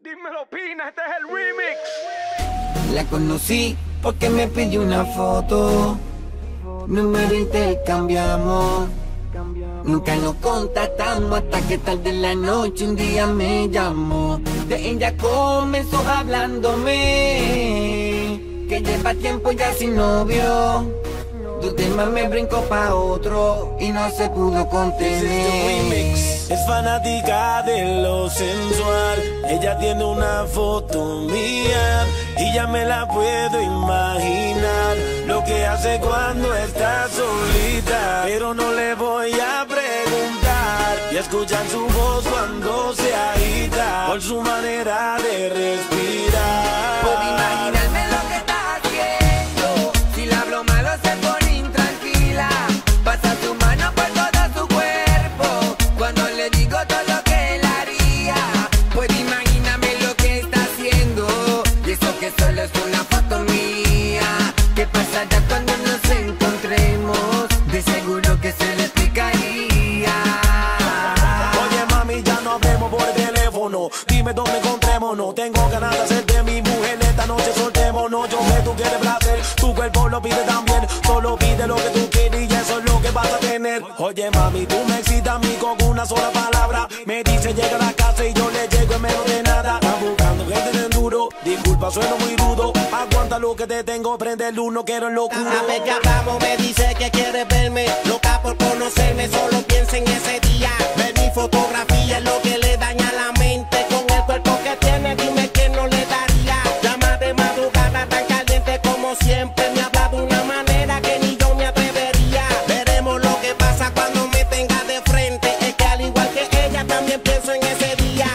Dímelo, Pina, este es el remix. La conocí porque me pidió una foto. Número intercambiamos. Nunca nos contactamos hasta que tarde en la noche un día me llamó. De ella comenzó hablándome que lleva tiempo ya sin novio. Tu tema me brincó pa' otro y no se pudo contener. Es fanática de lo sensual. Ella tiene una foto mía y ya me la puedo imaginar lo que hace cuando está solita. Pero no le voy a preguntar y escuchar su voz cuando se agita por su manera de respirar. Puedo imaginarme lo que está haciendo. Si le hablo malo se pone intranquila. Pasa su mano por todo su cuerpo cuando le digo todo lo que él haría. Puedo imaginarme lo que está haciendo. Y eso que solo es una foto mía. ¿Qué pasará cuando nos encontremos? De seguro que se le explicaría. Oye mami, ya no hablemos por teléfono. Dime dónde encontrémonos. Tengo ganas de hacerte mi mujer. Esta noche soltémonos. Yo sé tú quieres placer. Tu cuerpo lo pide también. Solo pide lo que tú quieres y eso es lo que vas a tener. Oye mami, tú me excitas a mí con una sola palabra. Me dice llega a la casa y yo le llego en menos de nada. Están buscando gente de enduro. Disculpa, sueno muy rudo. Aguanta lo que te tengo, prende el uno, quiero el locuro. Cada vez que hablamos me dice que quiere verme. Loca por conocerme, solo piensa en ese día. Ver mi fotografía es lo que le daña la mente. Con el cuerpo que tiene, dime quién no le daría. Llama de madrugada tan caliente como siempre. Me habla de una manera que ni yo me atrevería. Veremos lo que pasa cuando me tenga de frente. Es que al igual que ella también pienso en ese día.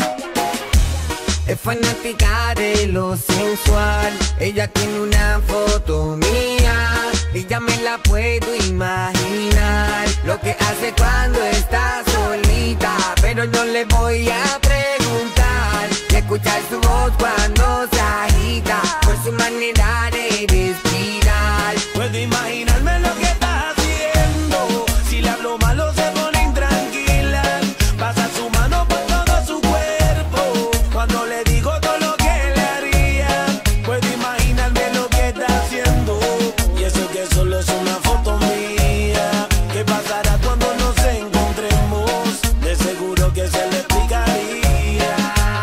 Es fanática de lo sensual. Ella tiene una foto mía y ya me la puedo imaginar lo que hace cuando está solita. Pero no le voy a preguntar y escuchar su voz cuando se agita por su manera de respirar. Puedo imaginarme lo que está haciendo. Si le hablo malo se pone intranquila. Pasa su mano por todo su cuerpo cuando le digo todo lo que le haría. Puedo imaginarme lo que está haciendo. Y eso que solo es una foto mía. ¿Qué pasará cuando nos encontremos? De seguro que se le explicaría.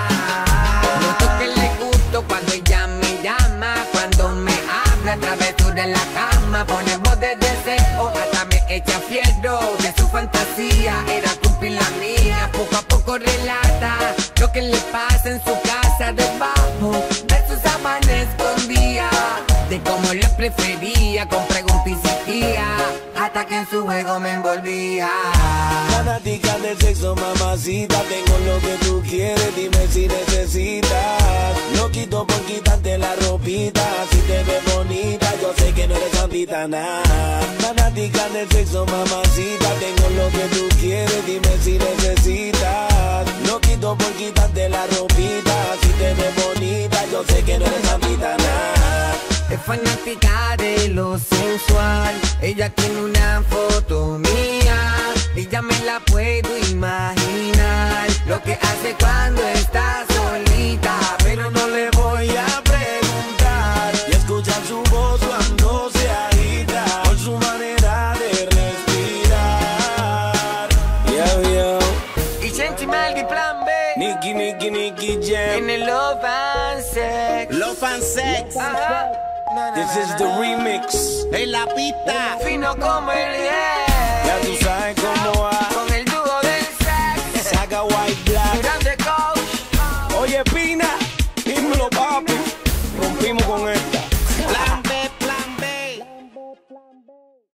Noto que le gusto cuando ella me llama, cuando me habla a través de la cama. Pone voz de deseo, hasta me echa fierro. De su fantasía era cumplir la mía. Poco a poco relata lo que le pasa en su casa debajo de sus sábanas escondía. De cómo lo prefería, con preguntas insistía, hasta que en su juego me envolvía. Fanática del sexo, mamacita. Tengo lo que tú quieres, dime si necesitas. Lo quito por quitarte la ropita. Si te ves bonita, yo sé que no eres santita, nada. Fanática del sexo, mamacita. Tengo lo que tú quieres, dime si necesitas. Lo quito por quitarte la ropita. Si te ves bonita, yo sé que no eres santita, nada. Es fanática de lo sensual. Ella tiene una foto mía y ya me la puedo imaginar lo que hace cuando está solita. Pero no le voy a preguntar y escuchar su voz cuando se agita por su manera de respirar. Yo. Y Sentimental y Plan B Nicky Jam. en el Love and Sex. Love and Sex. Ajá. This is the remix. En la pista. Fino como el Ya tú sabes cómo